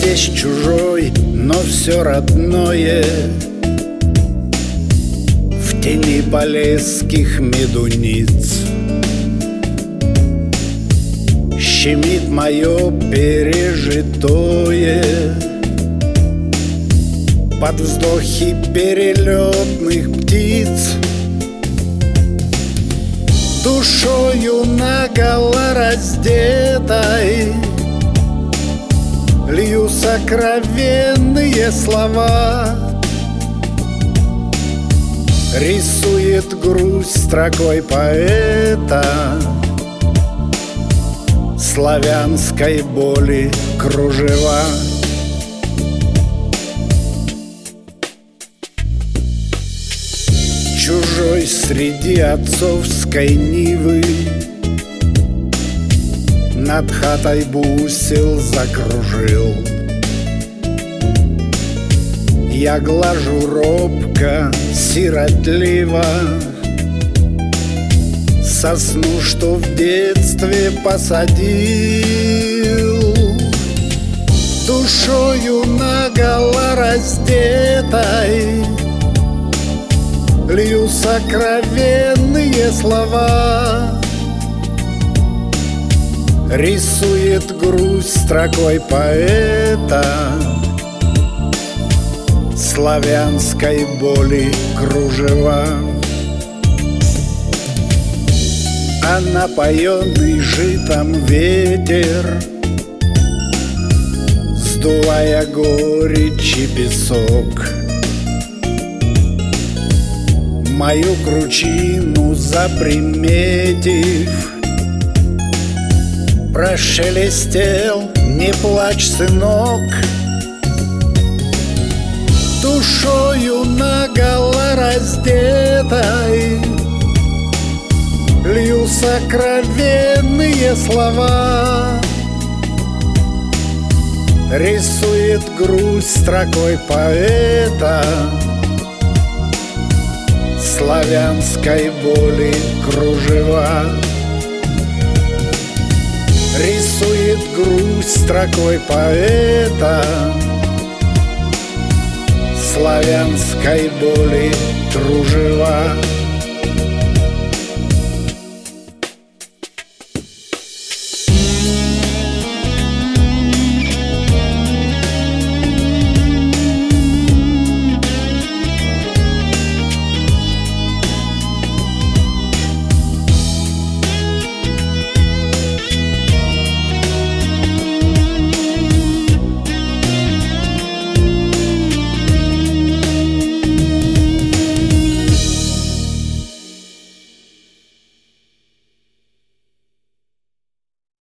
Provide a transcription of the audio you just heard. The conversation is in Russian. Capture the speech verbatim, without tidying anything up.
здесь чужой, но все родное. В тени полесских медуниц щемит мое пережитое под вздохи перелетных птиц. Душою наголо раздетой лью сокровенные слова. Рисует грусть строкой поэта славянской боли кружева. Чужой среди отцовской нивы над хатой бусел закружил. Я глажу робко, сиротливо сосну, что в детстве посадил. Душою наголо раздетой лью сокровенные слова. Рисует грусть строкой поэта славянской боли кружева. А напоенный житом ветер, сдувая горечь и песок, мою кручину заприметив, прошелестел: не плачь, сынок. Душою наголо раздетой лью сокровенные слова. Рисует грусть строкой поэта славянской боли кружева. Рисует грусть строкой поэта славянской боли кружева.